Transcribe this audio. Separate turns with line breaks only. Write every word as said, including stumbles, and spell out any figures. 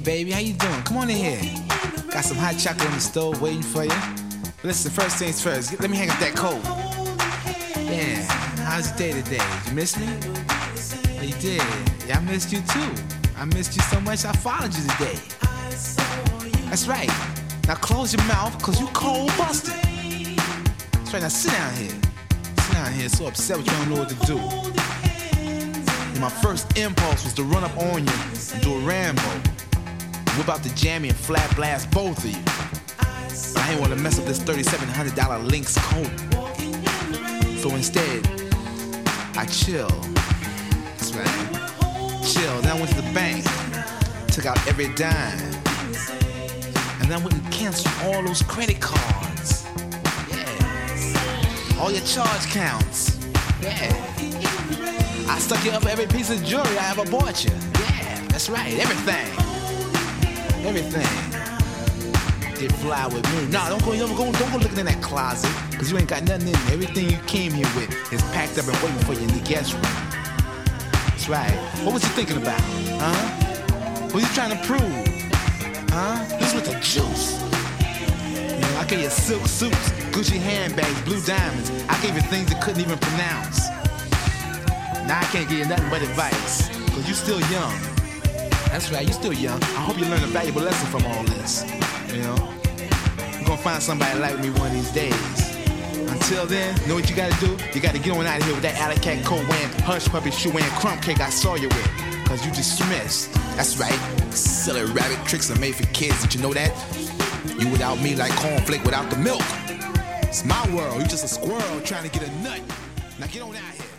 baby, how you doing? Come on in here. Got some hot chocolate on the stove waiting for you. But listen, first things first, let me hang up that coat. Yeah, how's your day today? Did you miss me? Oh, you did? Yeah, I missed you too. I missed you so much I followed you today. That's right. Now close your mouth, cause you cold busted. That's right, now sit down here. Sit down here, so upset with you, don't know what to do. And my first impulse was to run up on you and do a Rambo. Whip out the jammy and flat blast both of you. But I ain't wanna mess up this thirty-seven hundred dollar Lynx coat. So instead, I chill. That's right. Chill. Then I went to the bank, took out every dime. And then I went and canceled all those credit cards. Yeah. All your charge counts. Yeah. I stuck you up for every piece of jewelry I ever bought you. Yeah, that's right. Everything. Everything. Did fly with me. Nah, don't go, don't go, don't go looking in that closet, cause you ain't got nothing in there. Everything you came here with is packed up and waiting for you in the guest room. That's right. What was you thinking about? Huh? What you trying to prove? Huh? This with the juice. You know, I gave you silk suits, Gucci handbags, blue diamonds. I gave you things you couldn't even pronounce. Now I can't give you nothing but advice, cause you still young. That's right, you still young. I hope you learn a valuable lesson from all this. You know? You're gonna find somebody like me one of these days. Until then, you know what you gotta do? You gotta get on out of here with that alley cat coat wearing, hush puppy shoe wearing, crumb cake I saw you with. Cause you dismissed. That's right. Silly rabbit tricks are made for kids. Did you know that? You without me like cornflake without the milk. It's my world. You just a squirrel trying to get a nut. Now get on out of here.